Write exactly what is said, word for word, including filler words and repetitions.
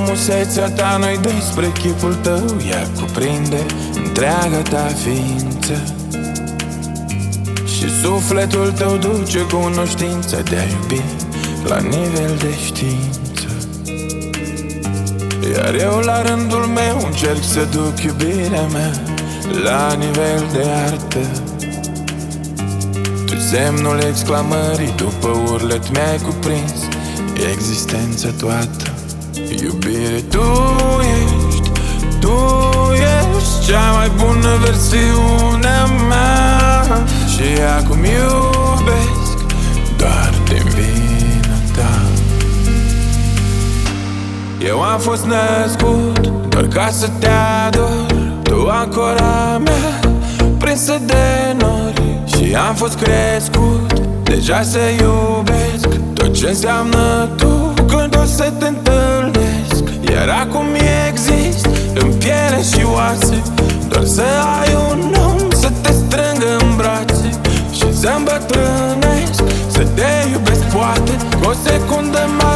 frumusețea ta nu-i despre chipul tău, ea cuprinde întreaga ta ființă. Și sufletul tău duce cunoștința de a iubi la nivel de știință. Iar eu la rândul meu încerc să duc iubirea mea la nivel de artă. Tu semnul exclamării, după urlet mi-ai cuprins existența toată. Iubire, tu ești, tu ești cea mai bună versiune a mea. Și acum iubesc doar din vina ta. Eu am fost născut doar ca să te ador, tu ancora mea prinsă de nori. Și am fost crescut deja să iubesc tot ce înseamnă tu când o să te întâlnesc. Iar acum exist în piele și oase, doar să ai un om să te strângă în brațe și să îmbătrânesc, să te iubesc poate cu o secundă mai